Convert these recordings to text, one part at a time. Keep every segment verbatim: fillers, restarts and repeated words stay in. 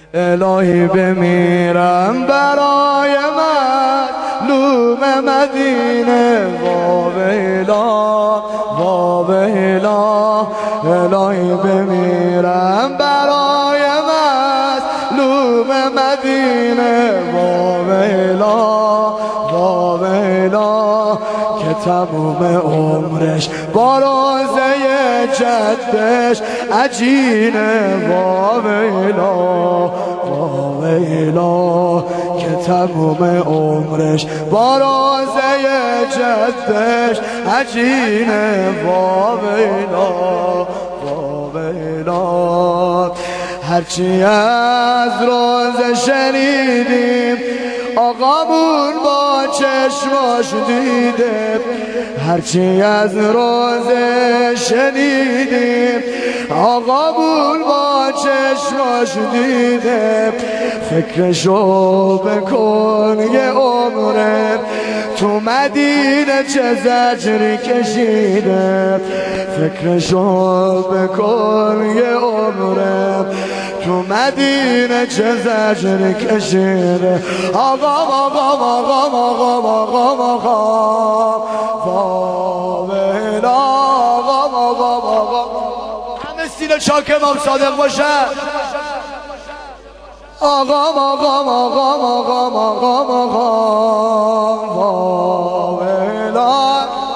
الهی بمیرم برای مظلوم مدینه. واویلا واویلا الهی بمیرم برای مظلوم مدینه. واویلا واویلا که تموم عمرش با روزه جدش عجینه. واویلا واویلا که تموم عمرش با روزه جدش عجینه. واویلا واویلا هرچی از روزه شنیدیم آقامون با چشماش دیده. هرچی از روزه شنیدیم آقامون با چشماش دیده. فکرشو بکن یه عمره تو مدینه چه زجری کشیده. فکرشو بکن یه عمره تو مدینه چه زجری کشیده. آقا آقا آقا آقا آقا آقا واویلا آقا آقا آقا همه سینه چاک امام صادق باشه. آقا آقا آقا آقا آقا آقا واویلا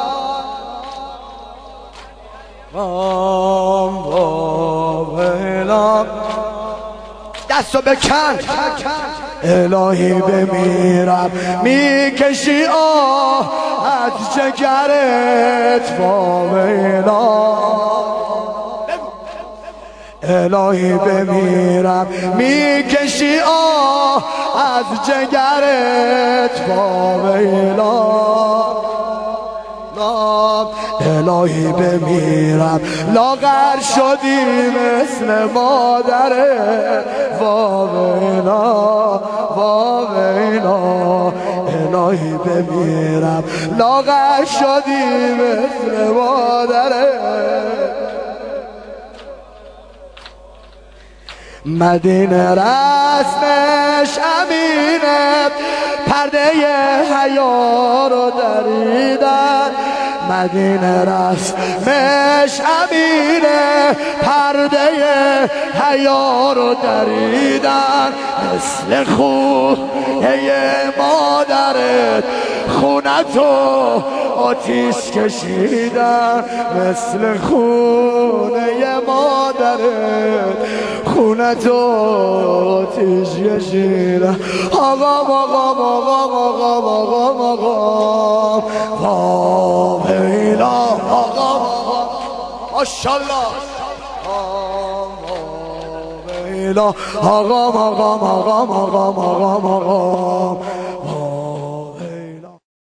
واویلا دستو بکن. الهی بمیرم میکشی آه از جگرت. واویلا الهی بمیرم میکشی آه از جگرت. واویلا الهی بمیرم لاغر شدی مثل مادره. واویلا واویلا الهی بمیرم لاغر شدی مثل مادره. مدینه رسمش امینه پرده حیا رو دریدن. مدینه رسمش امینه پرده حیا رو دریدن. مثل خونه مادرت خونتو آتیش کشیدن. مثل خونه مادرت خونتو آتیش کشیدن. آقا آقا آقا آقا آقا آقا واویلا آقا ماشاءالله واویلا آقا آقا آقا آقا آقا آقا